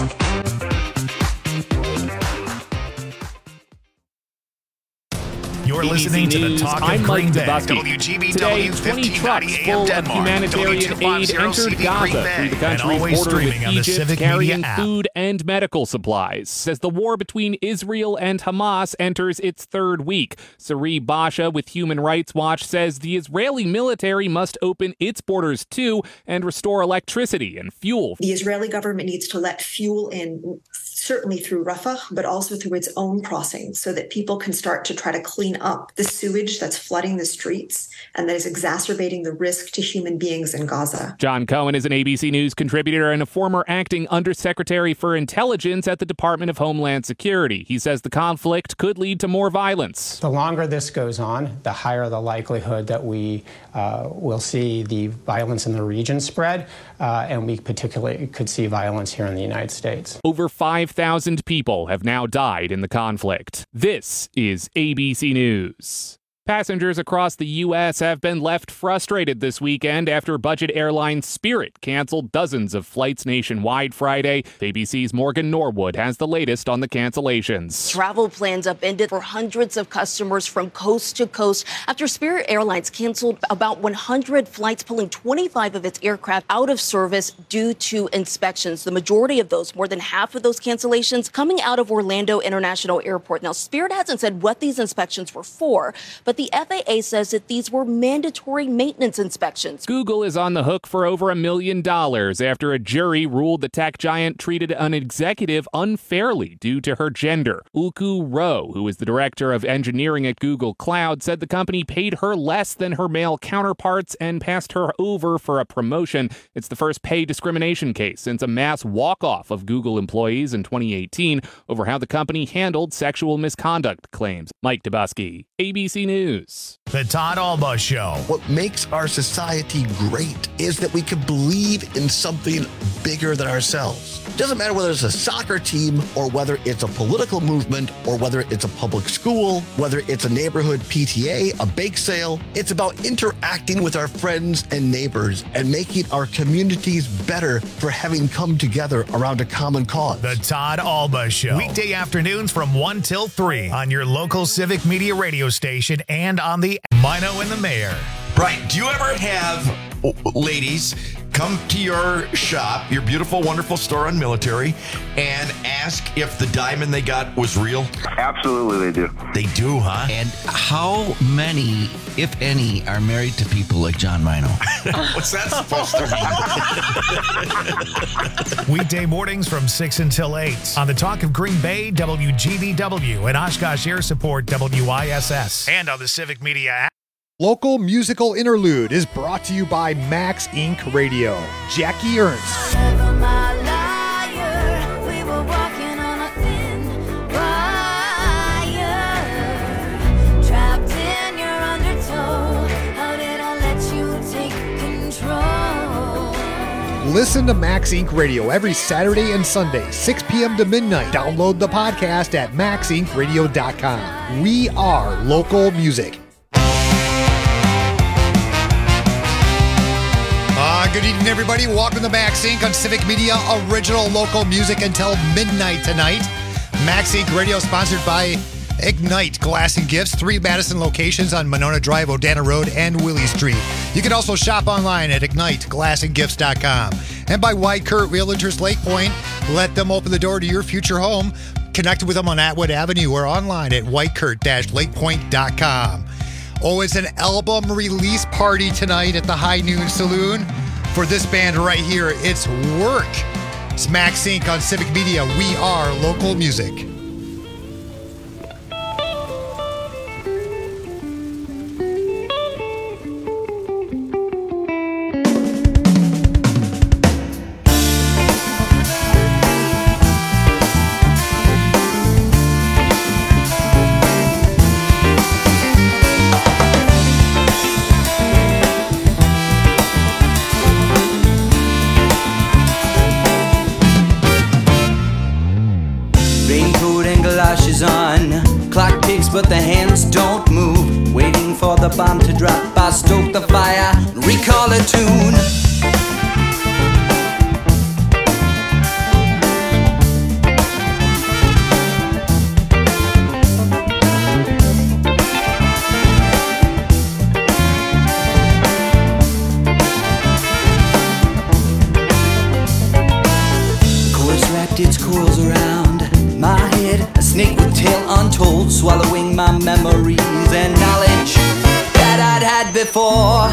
You're listening to the Talk of Green Bay. Today, 20 trucks full of humanitarian aid entered Gaza through the country's border with Egypt, carrying food and medical supplies. As the war between Israel and Hamas enters its third week, Sari Basha with Human Rights Watch says the Israeli military must open its borders too and restore electricity and fuel. The Israeli government needs to let fuel in, certainly through Rafah, but also through its own crossings, so that people can start to try to clean up the sewage that's flooding the streets and that is exacerbating the risk to human beings in Gaza. John Cohen is an ABC News contributor and a former acting undersecretary for intelligence at the Department of Homeland Security. He says the conflict could lead to more violence. The longer this goes on, the higher the likelihood that we will see the violence in the region spread, and we particularly could see violence here in the United States. Over 5,000 people have now died in the conflict. This is ABC News. Passengers across the U.S. have been left frustrated this weekend after budget airline Spirit canceled dozens of flights nationwide Friday. ABC's Morgan Norwood has the latest on the cancellations. Travel plans upended for hundreds of customers from coast to coast after Spirit Airlines canceled about 100 flights, pulling 25 of its aircraft out of service due to inspections. The majority of those, more than half of those cancellations, coming out of Orlando International Airport. Now, Spirit hasn't said what these inspections were for, but the FAA says that these were mandatory maintenance inspections. Google is on the hook for over $1 million after a jury ruled the tech giant treated an executive unfairly due to her gender. Uku Rowe, who is the director of engineering at Google Cloud, said the company paid her less than her male counterparts and passed her over for a promotion. It's the first pay discrimination case since a mass walk-off of Google employees in 2018 over how the company handled sexual misconduct claims. Mike Dubusky, ABC News. The Todd Alba Show. What makes our society great is that we can believe in something bigger than ourselves. It doesn't matter whether it's a soccer team or whether it's a political movement or whether it's a public school, whether it's a neighborhood PTA, a bake sale. It's about interacting with our friends and neighbors and making our communities better for having come together around a common cause. The Todd Alba Show. Weekday afternoons from 1 till 3 on your local Civic Media radio station and on the Mino and the Mayor. Right. Do you ever have ladies come to your shop, your beautiful, wonderful store on Military, and ask if the diamond they got was real? Absolutely, they do. They do, huh? And how many, if any, are married to people like John Mino? What's that supposed to mean? Weekday mornings from 6 until 8 on the Talk of Green Bay, WGBW, and Oshkosh Air Support, WISS, and on the Civic Media app. Local Musical Interlude is brought to you by Max Inc. Radio. Jackie Ernst. Listen to Max Inc. Radio every Saturday and Sunday, 6 p.m. to midnight. Download the podcast at maxincradio.com. We are local music. Good evening, everybody. Welcome to Max Inc. on Civic Media, original local music until midnight tonight. Max Inc. Radio sponsored by Ignite Glass and Gifts, 3 Madison locations on Monona Drive, Odana Road, and Willie Street. You can also shop online at igniteglassandgifts.com. And by White Kurt Realtors Lake Point. Let them open the door to your future home. Connect with them on Atwood Avenue or online at whitekurt-lakepoint.com. Oh, it's an album release party tonight at the High Noon Saloon. For this band right here, it's Work. It's Max Inc. on Civic Media. We are local music. On. Clock ticks but the hands don't move. Waiting for the bomb to drop, I stoke the fire and recall a tune. wrapped its coils around my head, a snake with tail untold, swallowing my memories and knowledge that I'd had before.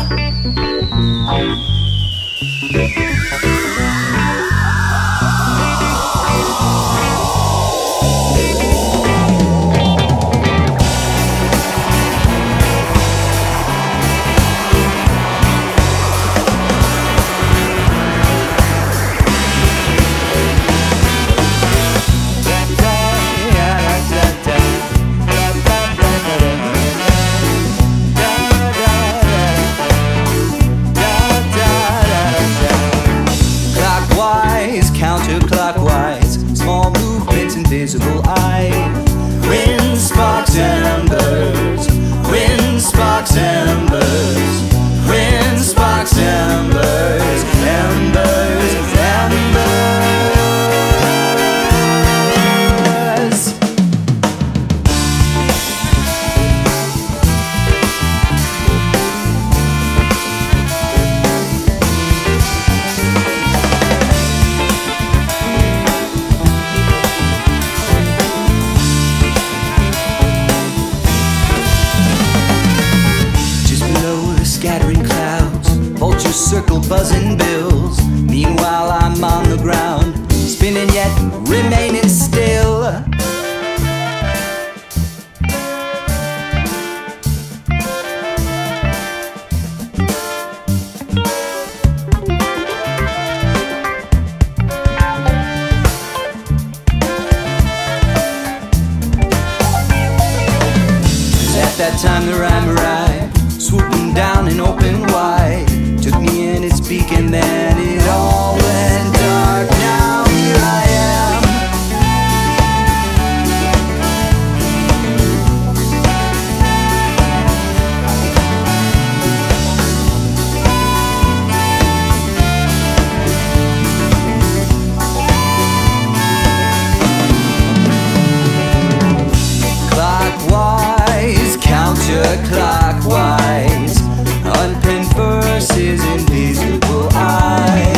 Counterclockwise, small movements, invisible eye. Wind sparks embers, wind sparks embers, wind sparks embers, embers, embers. Circle buzzing bills. Meanwhile I'm on the ground, spinning yet remaining still. At that time the rhyme arrived, swooping down and open wide. Took me in its beak and then it all went dark. Now here I am. Clockwise, counterclockwise, unpinned verses, invisible eyes.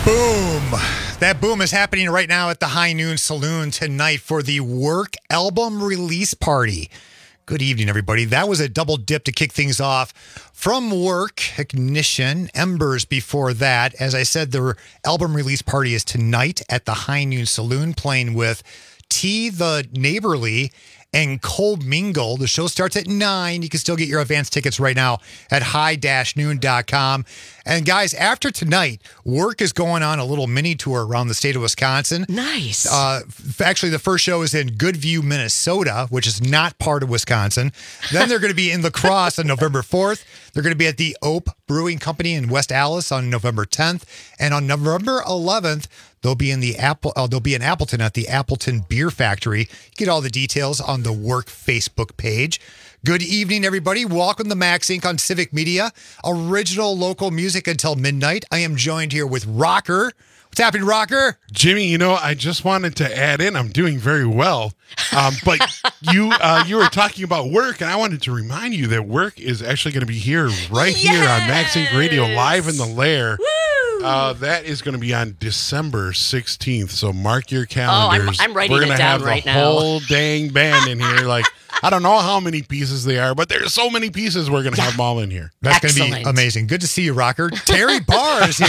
Boom. That boom is happening right now at the High Noon Saloon tonight for the Work album release party. Good evening, everybody. That was a double dip to kick things off. From Work, Ignition, Embers before that. As I said, the album release party is tonight at the High Noon Saloon, playing with T the Neighborly and Cole Mingle. The show starts at 9. You can still get your advance tickets right now at high-noon.com. And guys, after tonight, Work is going on a little mini tour around the state of Wisconsin. Nice. Actually, the first show is in Goodview, Minnesota, which is not part of Wisconsin. Then they're going to be in La Crosse on November 4th. They're going to be at the Ope Brewing Company in West Allis on November 10th. And on November 11th, they'll be in Appleton at the Appleton Beer Factory. You get all the details on the Work Facebook page. Good evening, everybody. Welcome to Max Inc. on Civic Media. Original local music until midnight. I am joined here with Rocker. What's happening, Rocker? Jimmy, I just wanted to add in, I'm doing very well. But you were talking about Work, and I wanted to remind you that Work is actually going to be here here on Max Inc. Radio, live in the Lair. That is going to be on December 16th, so mark your calendars. I'm writing it down right now. We're going to have the whole dang band in here. Like, I don't know how many pieces they are, but there's so many pieces we're going to have them all in here. That's going to be amazing. Good to see you, Rocker. Terry Barr is here.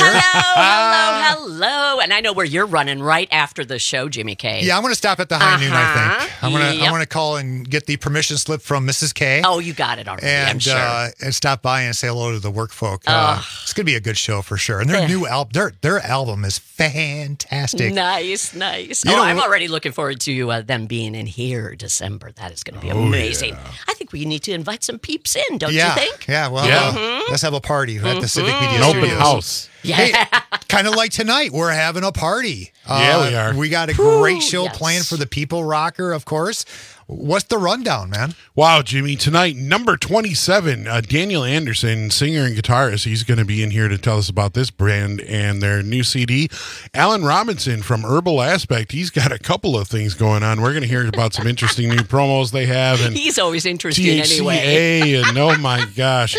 Hello. And I know where you're running right after the show, Jimmy K. Yeah, I'm going to stop at the High Noon, I think. I'm going to call and get the permission slip from Mrs. K. Oh, you got it already, I'm sure. And stop by and say hello to the Work folk. It's going to be a good show for sure. And their new album, their album is fantastic. Nice. I'm already looking forward to them being in here December. That is going to be amazing. Yeah. I think we need to invite some peeps in, don't you think? Yeah, well, let's have a party at the Civic Media Studios. Open house. Yeah. Hey, kind of like tonight, we're having a party. Yeah, we are. We got a great show planned for the people, Rocker, of course. What's the rundown, man? Wow, Jimmy. Tonight, number 27, Daniel Anderson, singer and guitarist. He's going to be in here to tell us about this brand and their new CD. Alan Robinson from Herbal Aspect. He's got a couple of things going on. We're going to hear about some interesting new promos they have. And he's always interesting THCA anyway. And oh my gosh.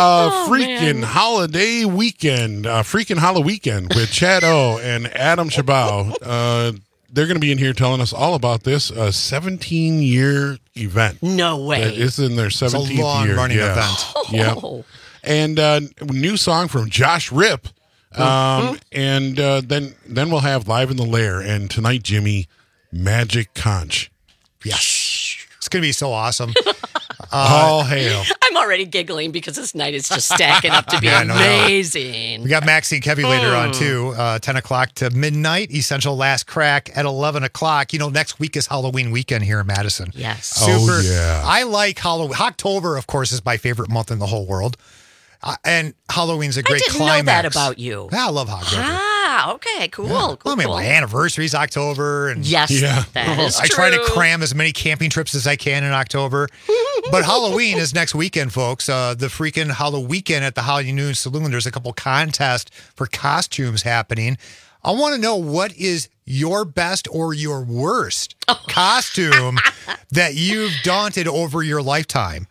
Holiday Weekend. Freaking Hollow Weekend with Chad O and Adam Chabot. They're going to be in here telling us all about this 17-year event. No way. That is in their 17th year. It's a long-running event. Yeah. And new song from Josh Ripp. And then we'll have Live in the Lair. And tonight, Jimmy, Magic Conch. Yes. It's going to be so awesome. All hail. I'm already giggling because this night is just stacking up to be amazing. We got Maxine Kevy later on, too. 10 o'clock to midnight. Essential Last Crack at 11 o'clock. Next week is Halloween weekend here in Madison. Yes. Super. Oh, yeah. I like Halloween. October, of course, is my favorite month in the whole world. And Halloween's a great climax. I didn't know that about you. Yeah, I love October. Okay, cool. Yeah. Cool. My anniversary's October. And yes, that is I true. try to cram as many camping trips as I can in October. But Halloween is next weekend, folks. The freaking Halloween weekend at the High Noon Saloon. There's a couple contests for costumes happening. I want to know, what is your best or your worst costume that you've daunted over your lifetime?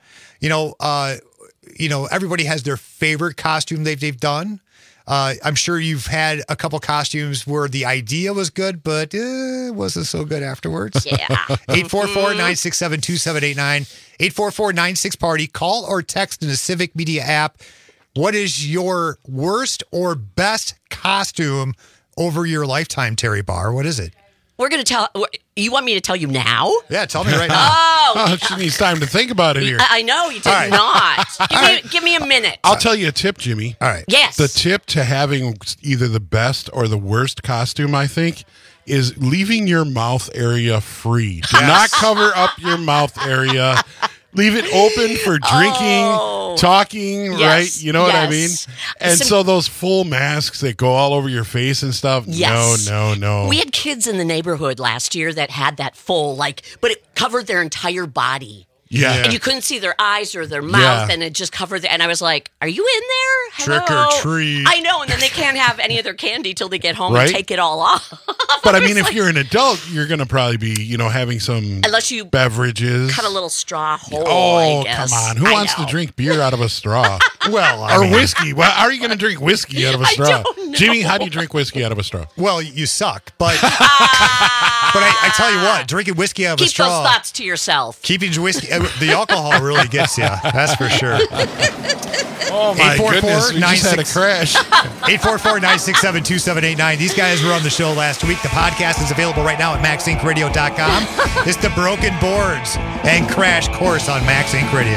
Everybody has their favorite costume they've done. I'm sure you've had a couple costumes where the idea was good, but it wasn't so good afterwards. Yeah. 844-967-2789. 844-96-PARTY. Call or text in the Civic Media app. What is your worst or best costume over your lifetime, Terry Barr? What is it? We're going to tell... You want me to tell you now? Yeah, tell me right now. She needs time to think about it here. I know, you did not. Give me a minute. I'll tell you a tip, Jimmy. All right. Yes. The tip to having either the best or the worst costume, I think, is leaving your mouth area free. Do not cover up your mouth area. Leave it open for drinking, talking, right? You know what I mean? And so those full masks that go all over your face and stuff, no. We had kids in the neighborhood last year that had that full, but it covered their entire body. Yeah. And you couldn't see their eyes or their mouth, and it just covered and I was like, are you in there? Trick or treat. I know, and then they can't have any of their candy till they get home Right? and take it all off. But I mean, if you're an adult, you're going to probably be, having some unless you beverages. cut a little straw hole, Oh, I guess. come on. Who wants to drink beer out of a straw? Well, or whiskey. Well, how are you going to drink whiskey out of a straw? don't know. Jimmy, how do you drink whiskey out of a straw? Well, you suck, but but I tell you what, drinking whiskey out of a Keep straw. those thoughts to yourself. Keeping whiskey, the alcohol really gets you. That's for sure. Oh my goodness, we just had a crash. 844-967-2789. These guys were on the show last week. The podcast is available right now at MaxIncRadio.com. It's the Broken Boards and Crash Course on Max Inc. Radio.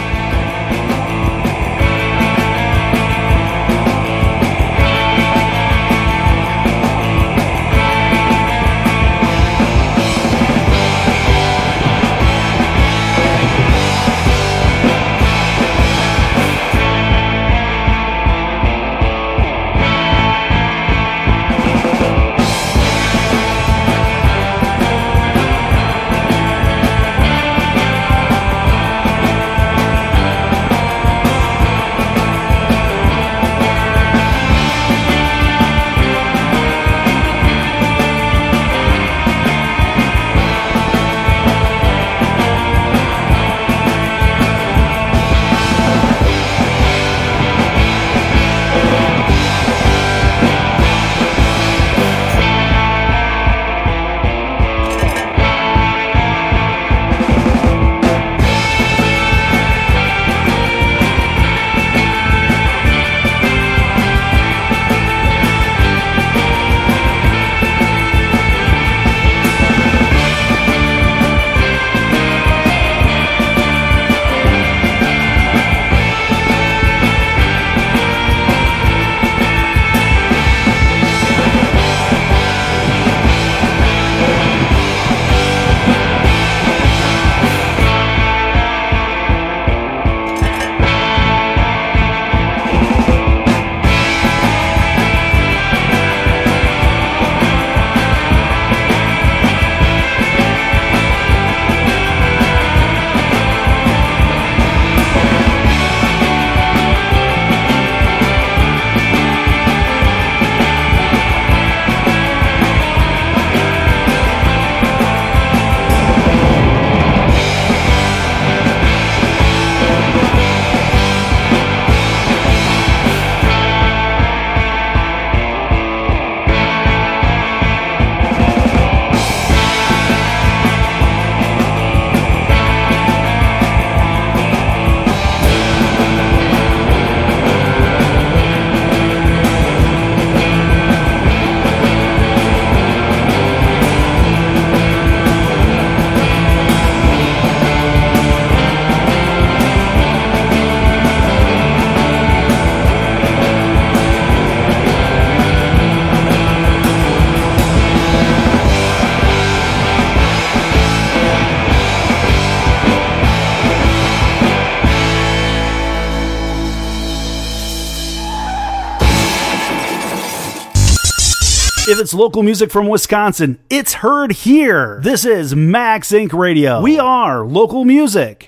If it's local music from Wisconsin, it's heard here. This is Max Inc. Radio. We are local music.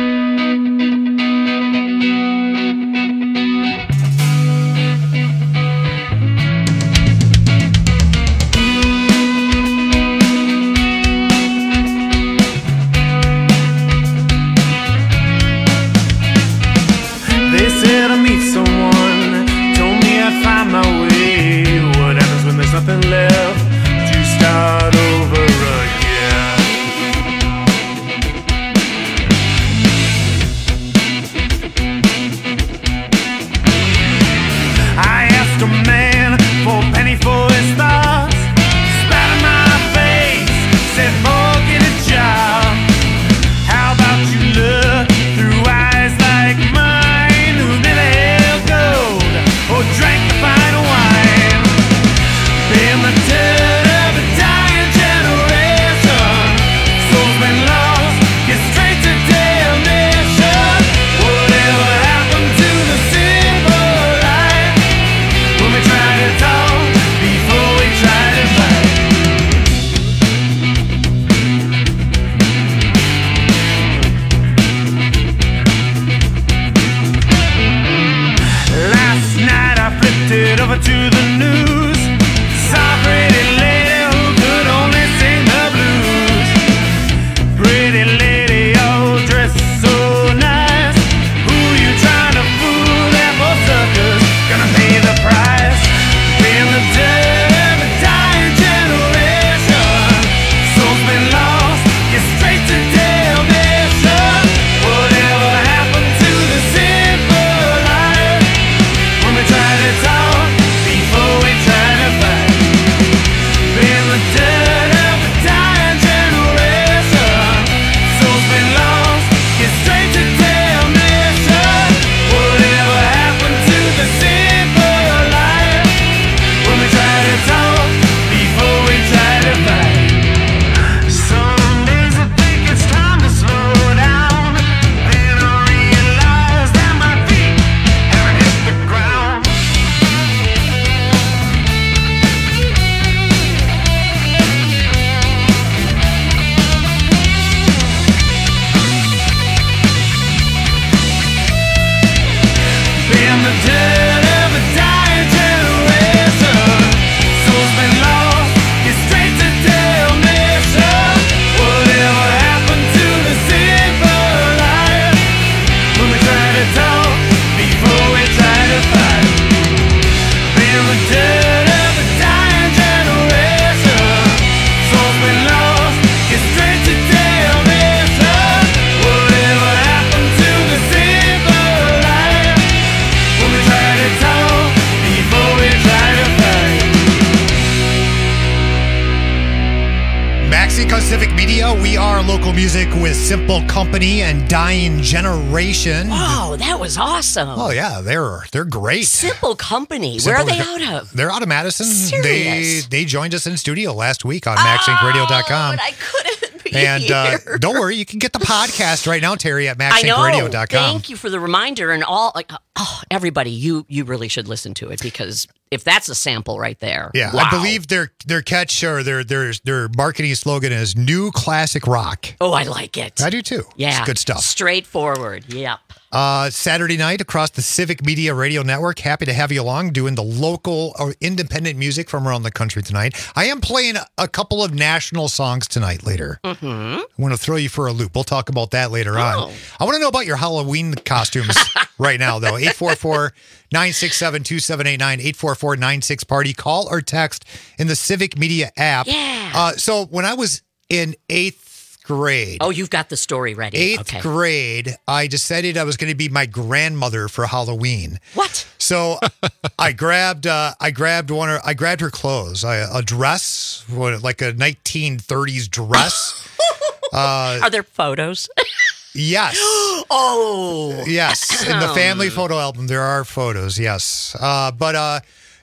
They said I meet someone, told me I'd find my way. What happens when there's nothing left to start over again? Media. We are local music with Simple Company and Dying Generation. Wow, that was awesome. Oh yeah, they're great. Simple Company. Where are they out of? They're out of Madison. Serious? They joined us in studio last week on MaxInkRadio.com. I couldn't be And here. don't worry, you can get the podcast right now, Terry, at MaxInkRadio.com. Thank you for the reminder and all. Everybody, you really should listen to it because if that's a sample right there. Yeah, wow. I believe their catch or their marketing slogan is "New Classic Rock." Oh, I like it. I do too. Yeah, it's good stuff. Straightforward. Yep. Saturday night across the Civic Media Radio Network. Happy to have you along doing the local or independent music from around the country tonight. I am playing a couple of national songs tonight later. Mm-hmm. I want to throw you for a loop. We'll talk about that later on. I want to know about your Halloween costumes right now, though. 844-967-2789, 844-96-PARTY. Call or text in the Civic Media app. Yeah. So when I was in 8th grade. Oh, you've got the story ready. 8th grade, I decided I was going to be my grandmother for Halloween. What? So I grabbed her clothes, a dress, like a 1930s dress. Are there photos? Yes. Oh. Yes. In the family photo album, there are photos. Yes. I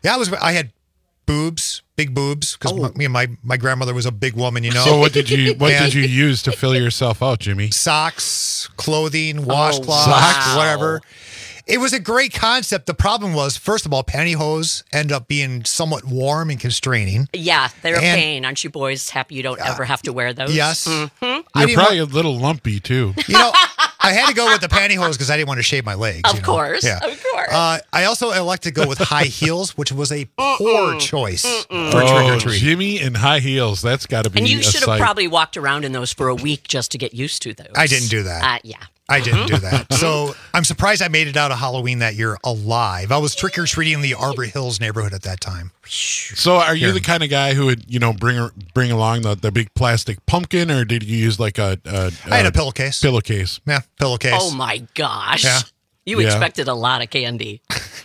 had big boobs, because my grandmother was a big woman, you know. So what did you use to fill yourself out, Jimmy? Socks, clothing, washcloths, Socks? whatever. It was a great concept. The problem was, first of all, pantyhose end up being somewhat warm and constraining. Yeah, they're a pain. Aren't you boys happy you don't ever have to wear those? Yes. Mm-hmm. You're probably a little lumpy, too. You know, I had to go with the pantyhose because I didn't want to shave my legs. Of course. Yeah. Of course. I also elected to go with high heels, which was a poor choice for trick-or-treat. Jimmy in high heels. That's got to be And you a should have sight. probably walked around in those for a week just to get used to those. I didn't do that. Yeah. I didn't do that. So I'm surprised I made it out of Halloween that year alive. I was trick-or-treating in the Arbor Hills neighborhood at that time. So are you the kind of guy who would, bring along the big plastic pumpkin, or did you use like I had a pillowcase. Pillowcase. Yeah, pillowcase. Oh, my gosh. Yeah. You expected a lot of candy.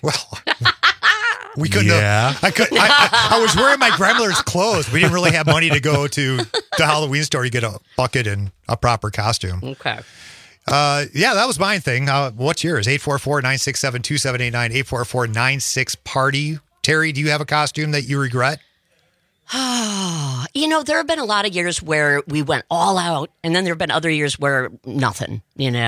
We couldn't have. I was wearing my grandmother's clothes. We didn't really have money to go to the Halloween store to get a bucket and a proper costume. Okay. That was my thing. What's yours? 844-967-2789, 844-96-PARTY. Terry, do you have a costume that you regret? There have been a lot of years where we went all out, and then there have been other years where nothing,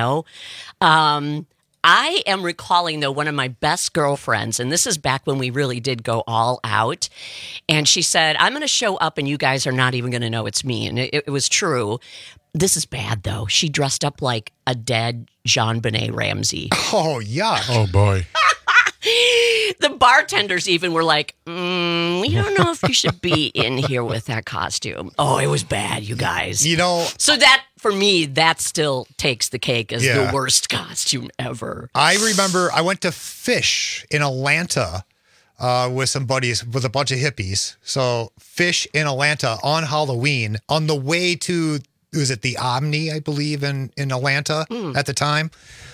I am recalling, though, one of my best girlfriends, and this is back when we really did go all out, and she said, I'm going to show up and you guys are not even going to know it's me, and it was true. This is bad, though. She dressed up like a dead JonBenet Ramsey. Oh, yuck. Oh, boy. The bartenders even were like, we don't know if you should be in here with that costume. Oh, it was bad, you guys. So that, for me, that still takes the cake as the worst costume ever. I remember I went to Fish in Atlanta with some buddies, with a bunch of hippies. So Fish in Atlanta on Halloween, on the way to, was it the Omni, I believe, in Atlanta at the time?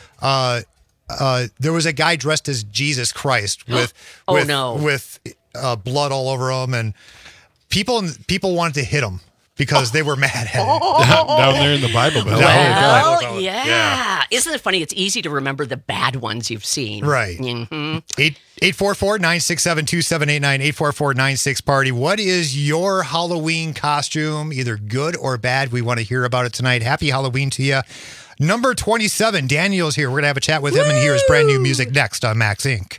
There was a guy dressed as Jesus Christ with blood all over him, and people wanted to hit him because they were mad at him. Down there in the Bible Belt. Well, yeah. Isn't it funny? It's easy to remember the bad ones you've seen. Right. Mm-hmm. 844-967-2789, 844-96-PARTY. What is your Halloween costume, either good or bad? We want to hear about it tonight. Happy Halloween to you. Number 27, Daniel's here. We're going to have a chat with him and hear his brand new music next on Max Inc.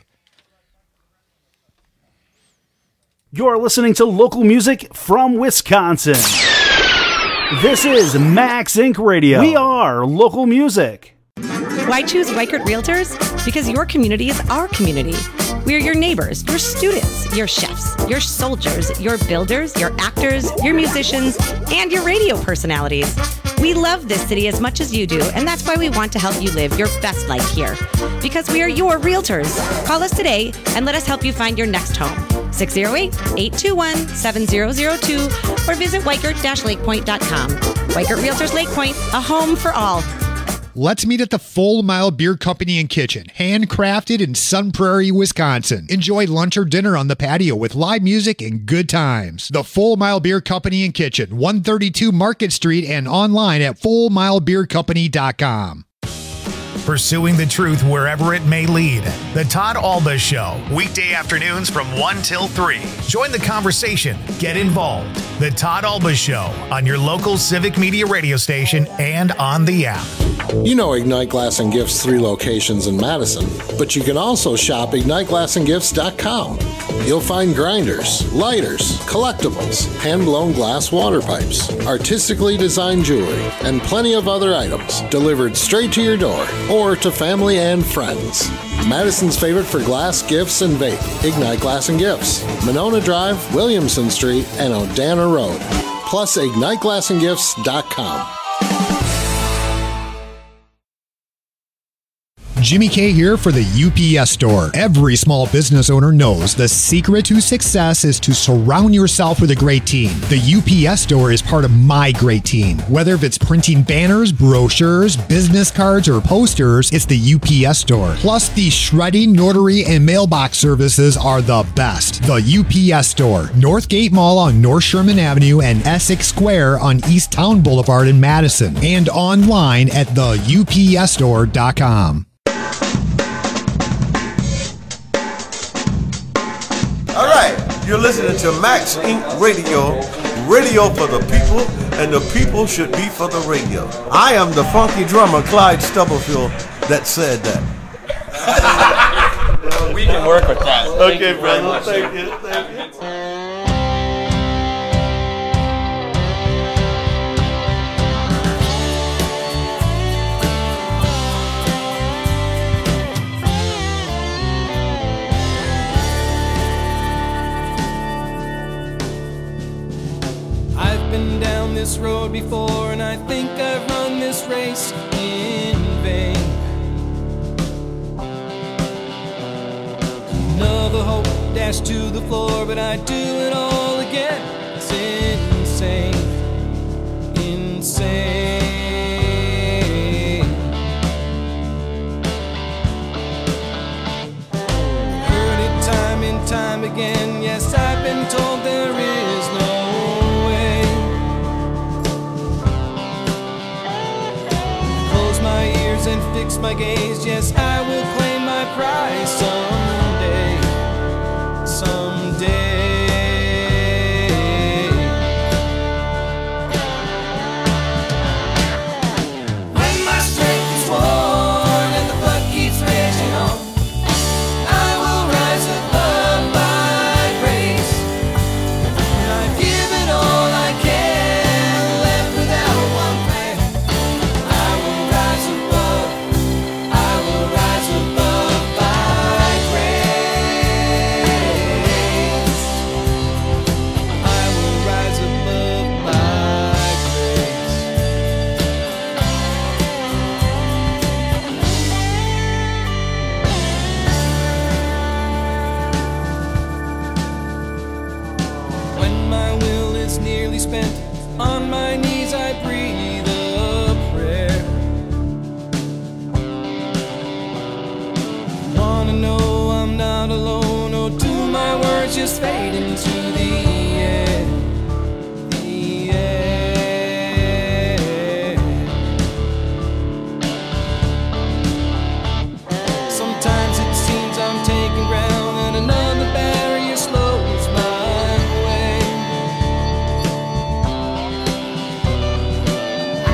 You're listening to local music from Wisconsin. This is Max Inc. Radio. We are local music. Why choose Weichert Realtors? Because your community is our community. We are your neighbors, your students, your chefs, your soldiers, your builders, your actors, your musicians, and your radio personalities. We love this city as much as you do, and that's why we want to help you live your best life here. Because we are your realtors. Call us today and let us help you find your next home. 608-821-7002 or visit Weichert-lakepoint.com. Weichert Realtors Lake Point, a home for all. Let's meet at the Full Mile Beer Company and Kitchen, handcrafted in Sun Prairie, Wisconsin. Enjoy lunch or dinner on the patio with live music and good times. The Full Mile Beer Company and Kitchen, 132 Market Street, and online at fullmilebeercompany.com. Pursuing the truth wherever it may lead. The Todd Alba Show, weekday afternoons from 1 till 3. Join the conversation. Get involved. The Todd Alba Show on your local Civic Media radio station and on the app. You know Ignite Glass and Gifts 3 locations in Madison, but you can also shop IgniteGlassandGifts.com. You'll find grinders, lighters, collectibles, hand-blown glass water pipes, artistically designed jewelry, and plenty of other items delivered straight to your door or to family and friends. Madison's favorite for glass, gifts, and vape, Ignite Glass and Gifts, Monona Drive, Williamson Street, and Odana Road. Plus, IgniteGlassandGifts.com. Jimmy K here for the UPS Store. Every small business owner knows the secret to success is to surround yourself with a great team. The UPS Store is part of my great team. Whether if it's printing banners, brochures, business cards, or posters, it's the UPS Store. Plus, the shredding, notary, and mailbox services are the best. The UPS Store, Northgate Mall on North Sherman Avenue and Essex Square on East Town Boulevard in Madison, and online at theupsstore.com. All right, you're listening to Max Inc. Radio, radio for the people, and the people should be for the radio. I am the funky drummer, Clyde Stubblefield, that said that. We can work with that. Okay, brother. Thank you. Been down this road before, and I think I've run this race in vain. Another hope dashed to the floor, but I do it all again. It's insane, insane. Heard it time and time again. Yes, I've been told there is no and fix my gaze. Yes, I will claim my prize someday, someday. When my strength is worn and the blood keeps raging on, I will rise above my race. And I've given all I can, left without one plan. I will rise above. On my knees I breathe a prayer. Wanna know I'm not alone, or do my words just fade into the air? The air. Sometimes it seems I'm taking ground and another barrier slows my way.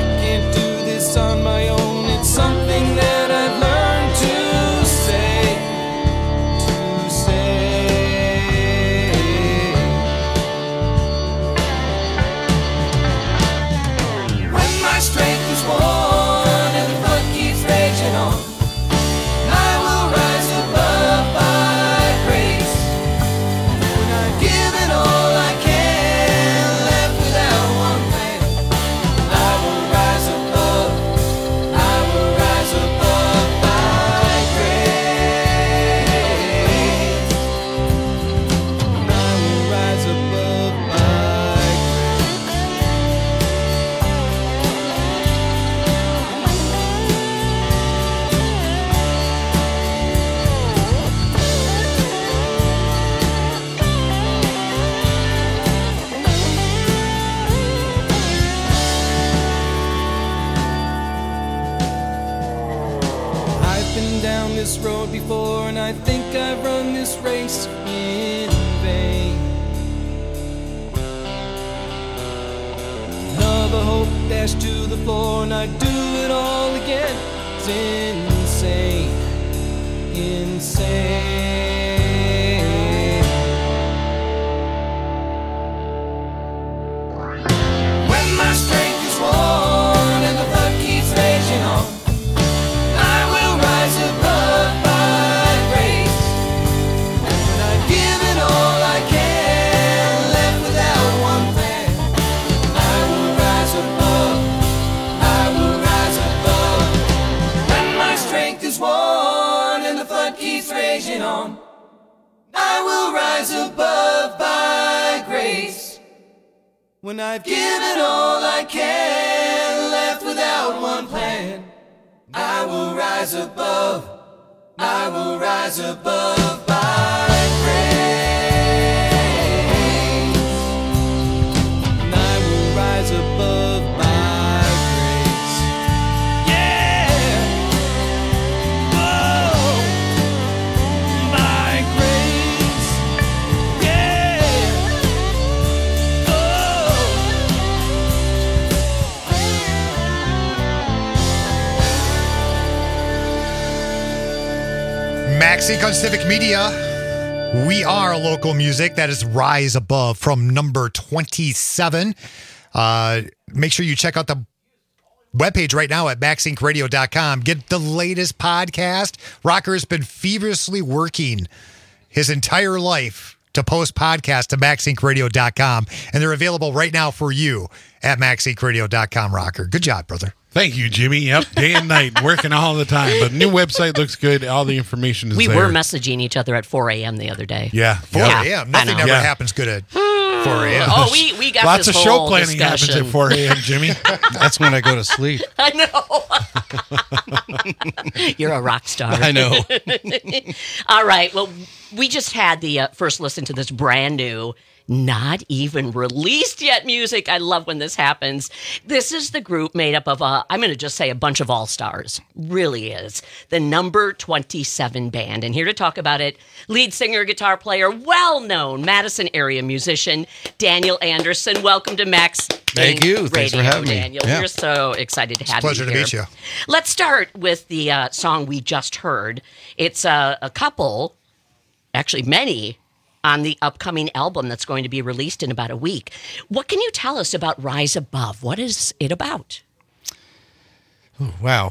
of a hope, dash to the floor, and I do it all again. It's insane, insane. When my strength is worn and the flood keeps raging on, I will rise above by grace. When I've given all I can, left without one plan, I will rise above, I will rise above. When my strength is worn and the flood keeps raging on, I will rise above by grace. When I've given all I can, left without one plan, I will rise above, I will rise above by grace. And I will rise above by grace. Yeah! Whoa! By grace. Yeah! Maxink on Civic Media. We are local music. That is Rise Above from number 27. Make sure you check out the webpage right now at MaxInkRadio.com. Get the latest podcast. Rocker has been feverishly working his entire life to post podcasts to MaxInkRadio.com, and they're available right now for you at MaxInkRadio.com, Rocker. Good job, brother. Thank you, Jimmy. Yep, day and night, working all the time. But new website looks good. All the information is We there. were messaging each other at 4 a.m. the other day. Yeah. 4 a.m. Nothing ever happens good at 4 a.m. Oh, we got Lots this of show whole planning happens discussion. at 4 a.m., Jimmy. That's when I go to sleep. I know. You're a rock star. I know. All right. Well, we just had the first listen to this brand new, not even released yet music. I love when this happens. This is the group made up of, I'm going to just say a bunch of all-stars. Really is. The Number 27 Band. And here to talk about it, lead singer, guitar player, well-known Madison area musician, Daniel Anderson. Welcome to Max. Thank you. Thanks for having me. Daniel. Yeah. We're so excited to have you Pleasure to here. meet you. Let's start with the song we just heard. It's a couple, actually many, on the upcoming album that's going to be released in about a week. What can you tell us about Rise Above? What is it about? Oh, wow.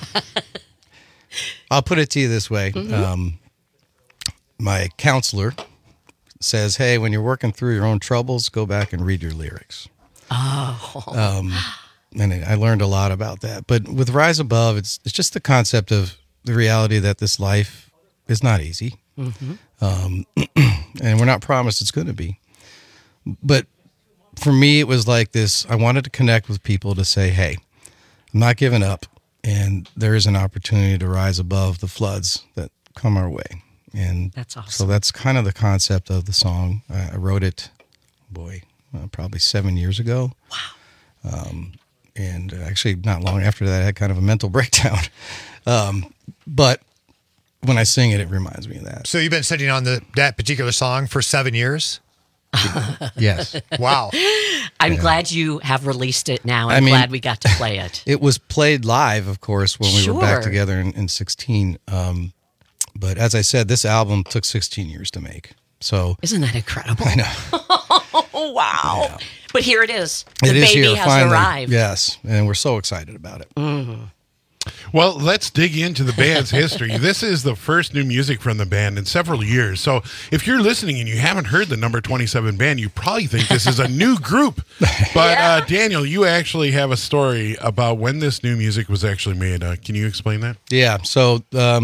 I'll put it to you this way. Mm-hmm. My counselor says, hey, when you're working through your own troubles, go back and read your lyrics. Oh. And I learned a lot about that. But with Rise Above, it's just the concept of the reality that this life is not easy. Mm-hmm. And we're not promised it's going to be. But for me, it was like this. I wanted to connect with people to say, hey, I'm not giving up. And there is an opportunity to rise above the floods that come our way. And that's awesome. So that's kind of the concept of the song. I wrote it, probably 7 years ago. Wow. And actually not long after that, I had kind of a mental breakdown. But when I sing it, it reminds me of that. So you've been sitting on that particular song for 7 years? Yes. Wow. I'm glad you have released it now. I'm glad we got to play it. It was played live, of course, when we were back Sure. together in 16. But as I said, this album took 16 years to make. So Isn't that incredible? I know. Oh, wow. Yeah. But here it is. The It is baby here, has finally. arrived. Yes, and we're so excited about it. Mm-hmm. Well, let's dig into the band's history. This is the first new music from the band in several years. So if you're listening and you haven't heard the Number 27 Band, you probably think this is a new group. But Daniel, you actually have a story about when this new music was actually made. Can you explain that? Yeah. So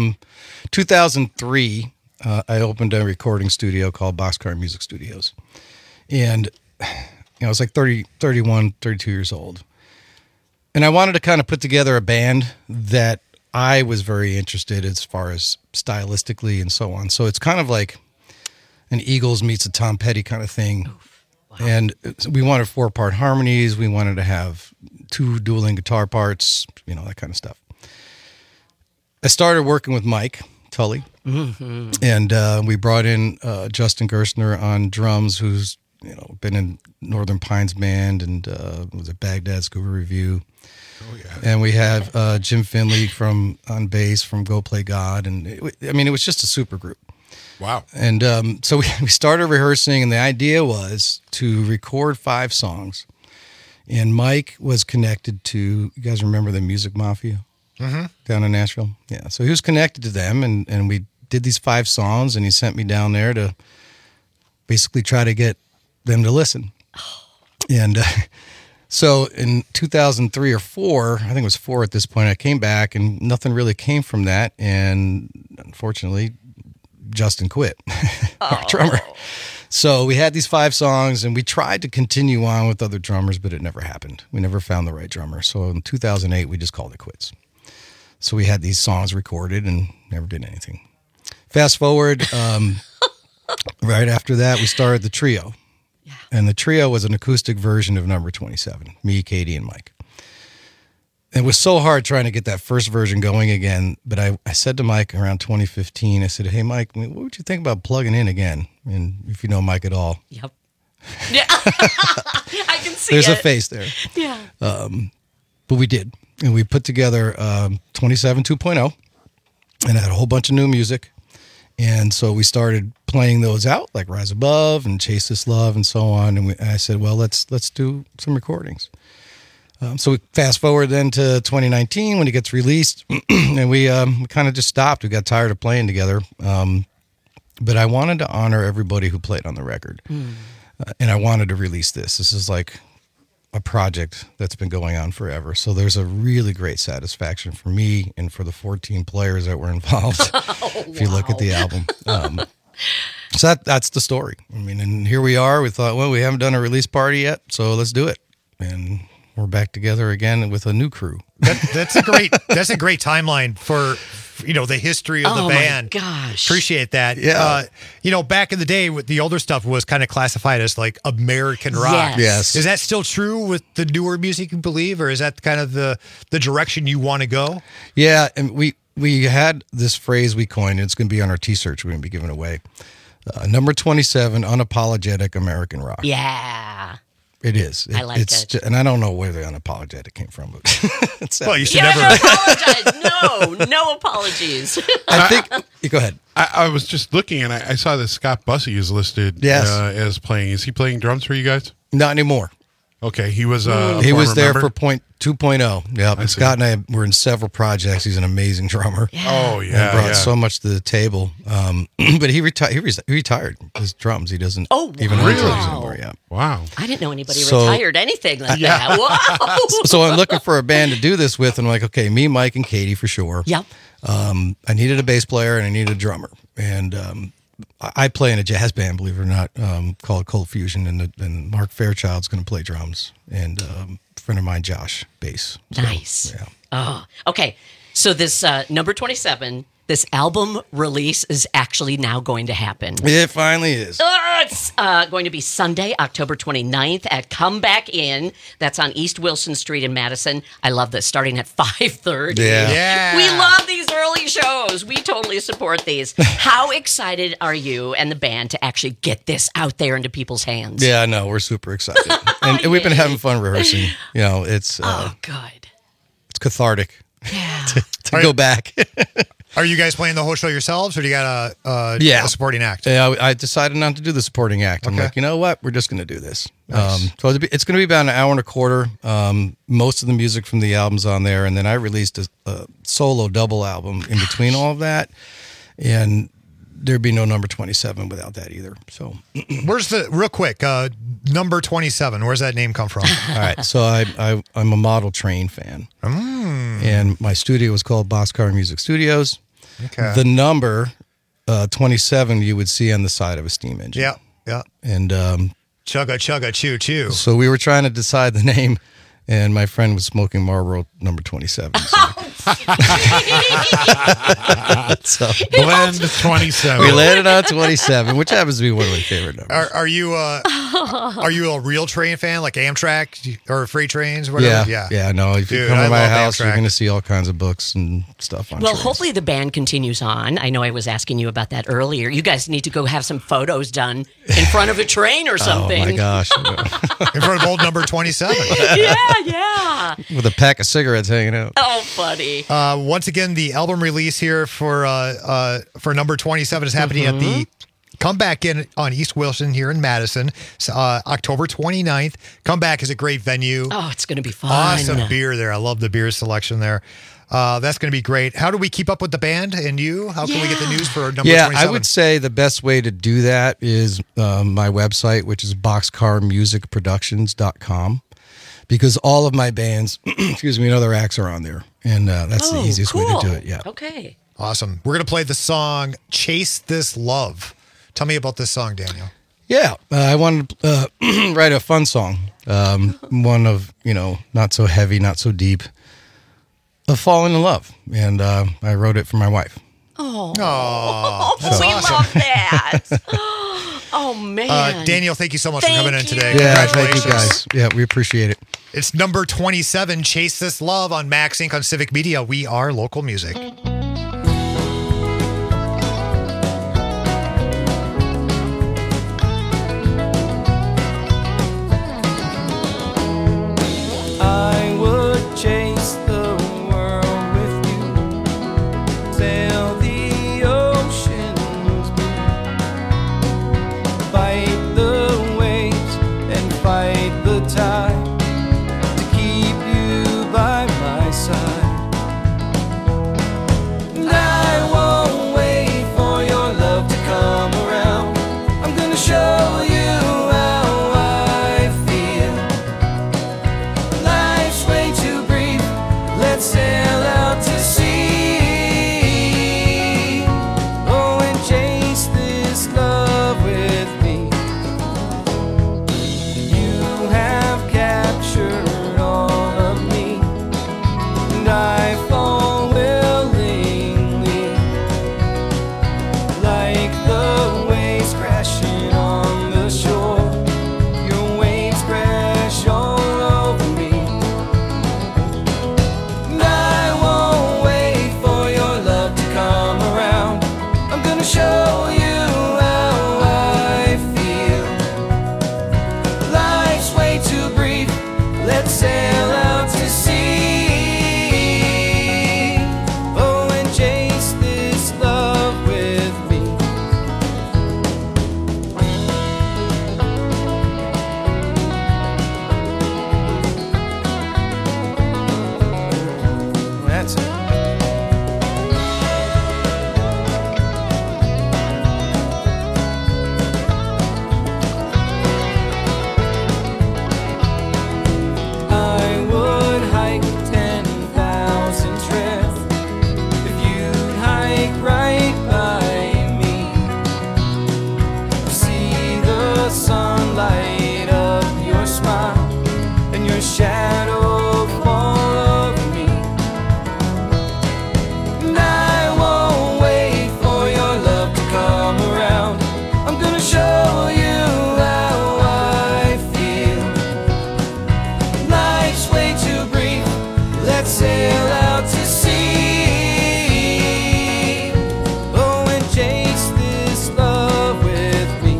2003, I opened a recording studio called Boxcar Music Studios. And I was like 31, 32 years old. And I wanted to kind of put together a band that I was very interested as far as stylistically and so on. So it's kind of like an Eagles meets a Tom Petty kind of thing. Wow. And we wanted 4-part harmonies. We wanted to have 2 dueling guitar parts, that kind of stuff. I started working with Mike Tully. Mm-hmm. And we brought in Justin Gerstner on drums, who's been in Northern Pines Band and was at Baghdad Scuba Review. Oh yeah. And we have Jim Finley on bass from Go Play God, and it was just a super group. Wow. And so we started rehearsing, and the idea was to record 5 songs. And Mike was connected to, you guys remember the Music Mafia down in Nashville? Yeah. So he was connected to them, and we did these 5 songs, and he sent me down there to basically try to get them to listen. And so in 2003 or 4, I think it was 4 at this point, I came back, and nothing really came from that. And unfortunately, Justin quit, our drummer. So we had these 5 songs, and we tried to continue on with other drummers, but it never happened. We never found the right drummer. So in 2008, we just called it quits. So we had these songs recorded and never did anything. Fast forward, right after that, we started the trio. Yeah. And the trio was an acoustic version of Number 27, me, Katie, and Mike. It was so hard trying to get that first version going again, but I said to Mike around 2015, I said, hey, Mike, what would you think about plugging in again? And if you know Mike at all. Yep. Yeah. I can see There's it. a face there. Yeah. But we did. And we put together 27 2.0 and had a whole bunch of new music. And so we started playing those out, like Rise Above and Chase This Love and so on. And I said, well, let's do some recordings. So we fast forward then to 2019 when it gets released, and we kind of just stopped. We got tired of playing together. But I wanted to honor everybody who played on the record. And I wanted to release this. This is like a project that's been going on forever. So there's a really great satisfaction for me and for the 14 players that were involved. If you look at the album. So that's the story. I mean, and here we are. We thought, well, we haven't done a release party yet, so let's do it. And we're back together again with a new crew. That's a great timeline for the history of the band. Oh my gosh. Appreciate that. Yeah. Back in the day with the older stuff was kind of classified as like American rock. Yes. Is that still true with the newer music, you believe, or is that kind of the direction you want to go? Yeah, and we had this phrase we coined. It's going to be on our T-shirts. We're going to be giving away. Number 27, unapologetic American rock. Yeah. It is. I like it. And I don't know where the unapologetic came from, but well, you should never apologize. apologize. No apologies. I think. Go ahead. I was just looking, and I saw that Scott Bussey is listed as playing. Is he playing drums for you guys? Not anymore. Okay, he was. He was there member? for 2.0. Yeah, and Scott and I were in several projects. He's an amazing drummer. Yeah. Oh yeah, and brought so much to the table. But he retired his drums. He doesn't even own drums anymore. Yeah. Wow. I didn't know anybody retired anything like that. Wow. So I'm looking for a band to do this with, and I'm like, okay, me, Mike, and Katie for sure. Yep. I needed a bass player and I needed a drummer, and I play in a jazz band, believe it or not, called Cold Fusion, and Mark Fairchild's going to play drums, and a friend of mine, Josh, bass. So, Nice. Yeah. Oh, okay. So this number 27, this album release is actually now going to happen. It finally is. It's going to be Sunday, October 29th at Come Back In. That's on East Wilson Street in Madison. I love this, starting at 5:30. Yeah. We love these early shows. We totally support these. How excited are you and the band to actually get this out there into people's hands? Yeah, I know. We're super excited. And we've been having fun rehearsing. It's good. It's cathartic. Yeah. to go back. Are you guys playing the whole show yourselves, or do you got a supporting act? Yeah, I decided not to do the supporting act. I'm like, you know what? We're just going to do this. Nice. So it's going to be about an hour and a quarter. Most of the music from the album's on there, and then I released a solo double album in between all of that, and there'd be no number 27 without that either. So, where's the real quick number 27? Where's that name come from? All right, so I'm a Model Train fan, and my studio was called Boxcar Music Studios. Okay. The number 27 you would see on the side of a steam engine. Yeah. And chugga chugga choo choo. So we were trying to decide the name, and my friend was smoking Marlboro number 27. So So Blend 27. we landed on 27, which happens to be one of my favorite numbers. Are you a real train fan, like Amtrak or freight trains, or whatever? Yeah. No, if you Dude, come I to my love house, Amtrak. you're going to see all kinds of books and stuff on Well, trains. hopefully the band continues on. I know I was asking you about that earlier. You guys need to go have some photos done in front of a train or something. Oh my gosh. In front of old number 27. Yeah. With a pack of cigarettes hanging out. Oh, funny. Once again, the album release here for number 27 is happening at the Comeback Inn on East Wilson here in Madison, October 29th. Comeback is a great venue. Oh, it's going to be fun. Awesome beer there. I love the beer selection there. That's going to be great. How do we keep up with the band and you? How can we get the news for number 27? I would say the best way to do that is my website, which is boxcarmusicproductions.com, because all of my bands, and other acts are on there. And that's the easiest way to do it. Yeah. Okay. Awesome. We're going to play the song Chase This Love. Tell me about this song, Daniel. Yeah. I wanted to write a fun song. One of, not so heavy, not so deep, of falling in love. And I wrote it for my wife. Oh, that's we awesome. love that. Oh, man. Daniel, thank you so much for coming in today. Yeah, Congratulations. thank you guys. Yeah, we appreciate it. It's number 27, Chase This Love on Max Inc. on Civic Media. We are local music. I would chase the world with you, sail the oceans blue, fight the waves and fight the tide to keep you by my side. And I won't wait for your love to come around. I'm gonna show you how I feel. Life's way too brief, let's sail out to sea. Oh, and chase this love with me. You have captured all of me, and I fall willingly, like the waves crashing on the shore. Your waves crash all over me. And I won't wait for your love to come around. I'm gonna show you how I feel. Life's way too brief, let's sail out to sea. Oh, and chase this love with me. That's it. I would hike 10,000 trails if you'd hike right by me. See the sunlight of your smile and your shadow fall over me. And I won't wait for your love to come around. I'm gonna show you how I feel. Life's way too brief, let's sail out to sea. Oh, and chase this love with me.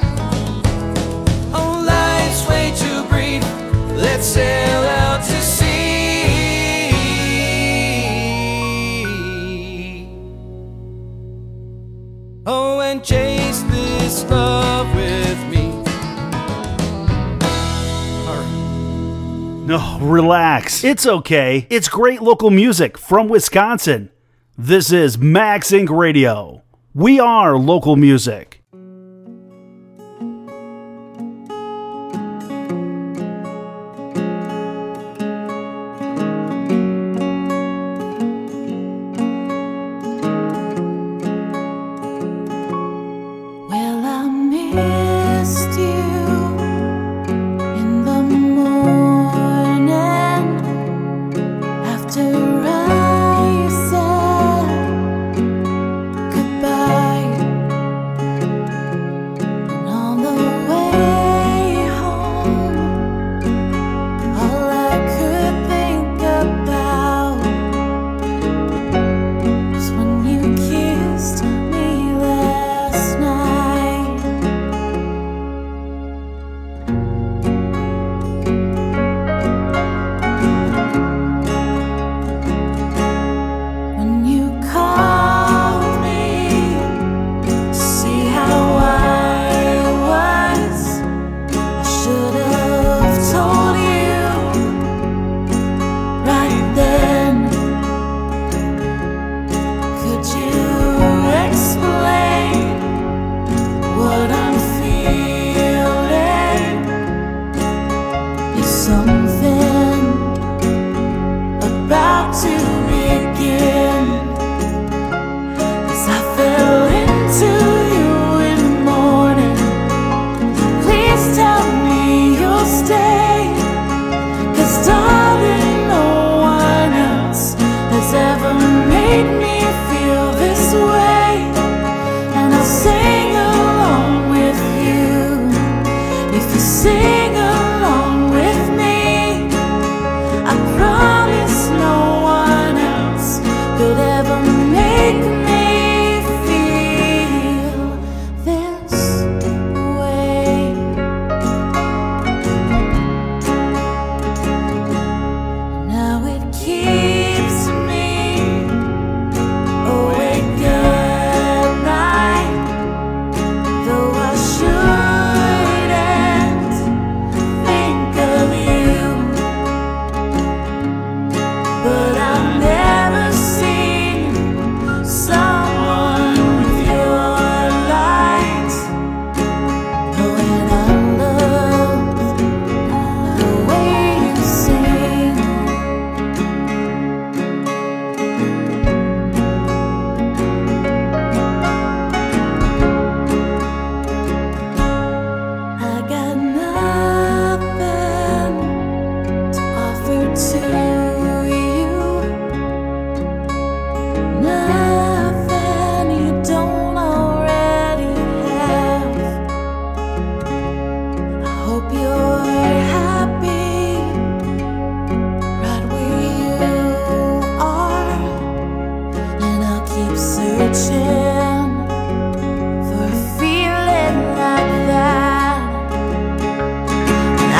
Oh, life's way too brief, let's sail out to sea. Oh, and chase this love with me. No, relax. It's okay. It's great local music from Wisconsin. This is Max Inc. Radio. We are local music. Well, I missed you in the morning after I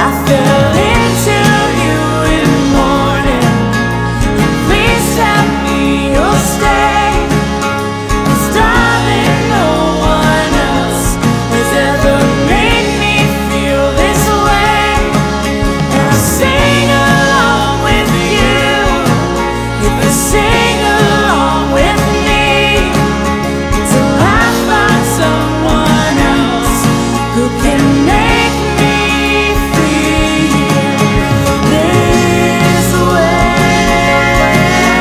I fell into you in the morning. Please tell me you'll stay. 'Cause darling, no one else has ever made me feel this way. And I'll sing along with you if you sing along with me, till I find someone else who can make me feel this way.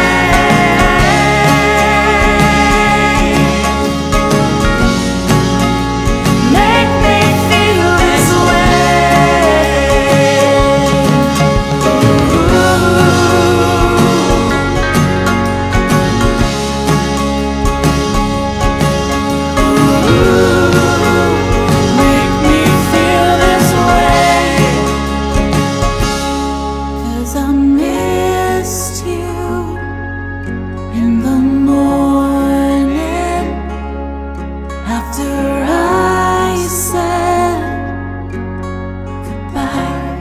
Make me feel this Make me feel this way. 'Cause I missed you in the morning after I said goodbye.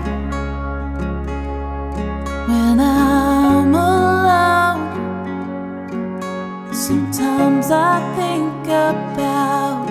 When I'm alone, sometimes I think about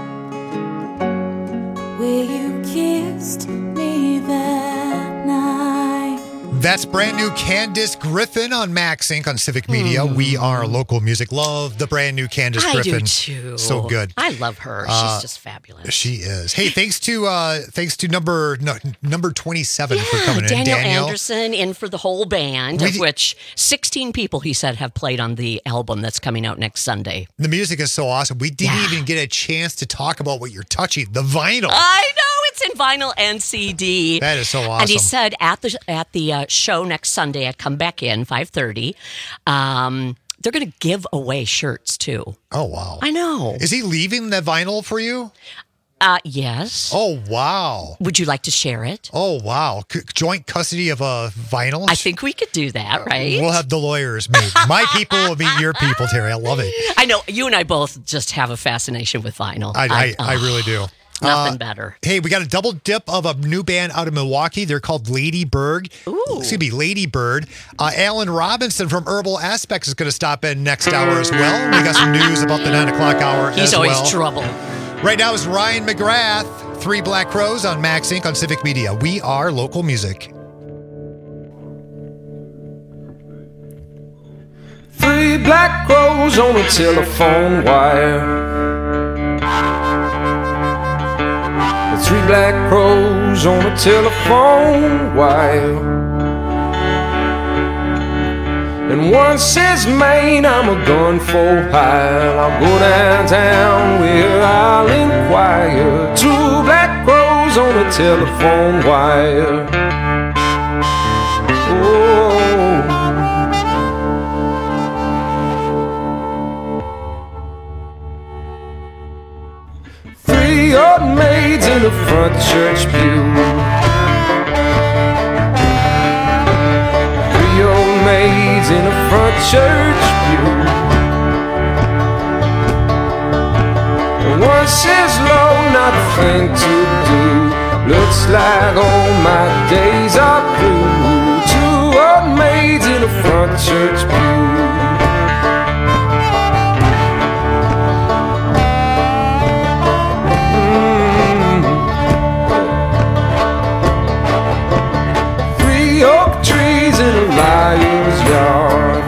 where you kissed me that night. That's brand new Candace Griffin on Max Inc. on Civic Media. We are local music. Love the brand new Candace I Griffin. do too. So good. I love her. She's just fabulous. She is. Hey, thanks to number 27 for coming in. Daniel Anderson in for the whole band, We of did- which 16 people, he said, have played on the album that's coming out next Sunday. The music is so awesome. We didn't even get a chance to talk about what you're touching, the vinyl. I know, it's in vinyl and CD. That is so awesome. And he said at the show next Sunday at Come Back In, 5:30, they're going to give away shirts too. Oh, wow. I know. Is he leaving the vinyl for you? Yes. Oh, wow. Would you like to share it? Oh, wow. Joint custody of a vinyl? I think we could do that, right? We'll have the lawyers meet. My people will meet your people, Terry. I love it. I know. You and I both just have a fascination with vinyl. I really do. Nothing better. Hey, we got a double dip of a new band out of Milwaukee. They're called Lady Bird. Excuse me, Lady Bird. Alan Robinson from Herbal Aspects is going to stop in next hour as well. We got some news about the 9 o'clock hour He's as always well. trouble. Right now is Ryan McGrath, Three Black Crows on Max Inc. on Civic Media. We are local music. 3 black crows on a telephone wire. 3 black crows on a telephone wire. And one says, "Man, I'm a gun for hire. I'll go downtown where I'll inquire." 2 black crows on a telephone wire. Oh. 3 old maids in the front church pew. 3 old maids in the front church pew. And one says, "Lord, nothing to do. Looks like all my days are through." 2 old maids in the front church pew. Oak trees in a liar's yard.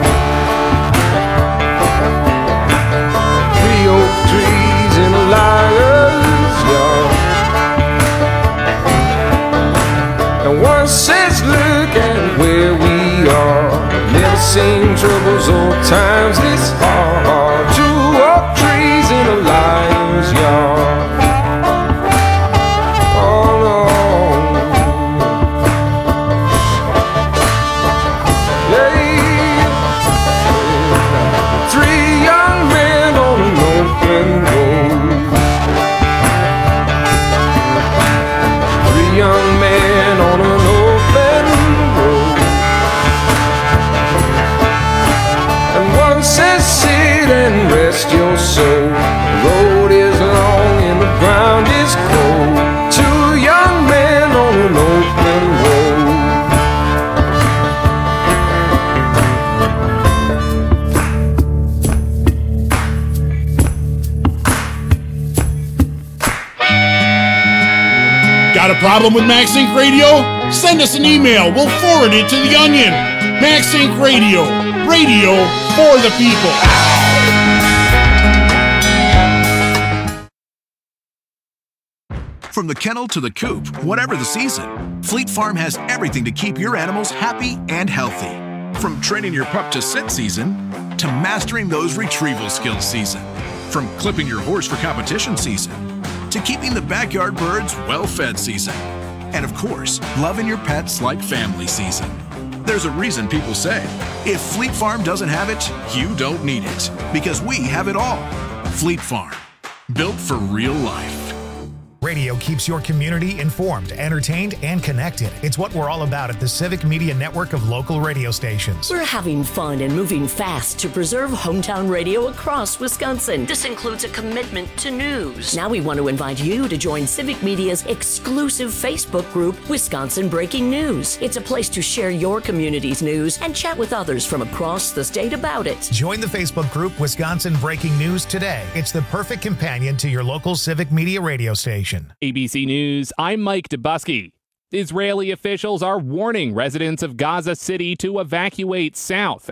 3 oak trees in a liar's yard. And one says, "Look at where we are. Never seen troubles or times this hard." 2 oak trees in a liar's yard. Says problem with MaxSync Radio? Send us an email. We'll forward it to the Onion. MaxSync Radio. Radio for the people. From the kennel to the coop, whatever the season, Fleet Farm has everything to keep your animals happy and healthy. From training your pup to sit season, to mastering those retrieval skills season. From clipping your horse for competition season, to keeping the backyard birds well-fed season. And of course, loving your pets like family season. There's a reason people say, if Fleet Farm doesn't have it, you don't need it. Because we have it all. Fleet Farm, built for real life. Radio keeps your community informed, entertained, and connected. It's what we're all about at the Civic Media Network of local radio stations. We're having fun and moving fast to preserve hometown radio across Wisconsin. This includes a commitment to news. Now we want to invite you to join Civic Media's exclusive Facebook group, Wisconsin Breaking News. It's a place to share your community's news and chat with others from across the state about it. Join the Facebook group Wisconsin Breaking News today. It's the perfect companion to your local Civic Media radio station. ABC News, I'm Mike Dubusky. Israeli officials are warning residents of Gaza City to evacuate south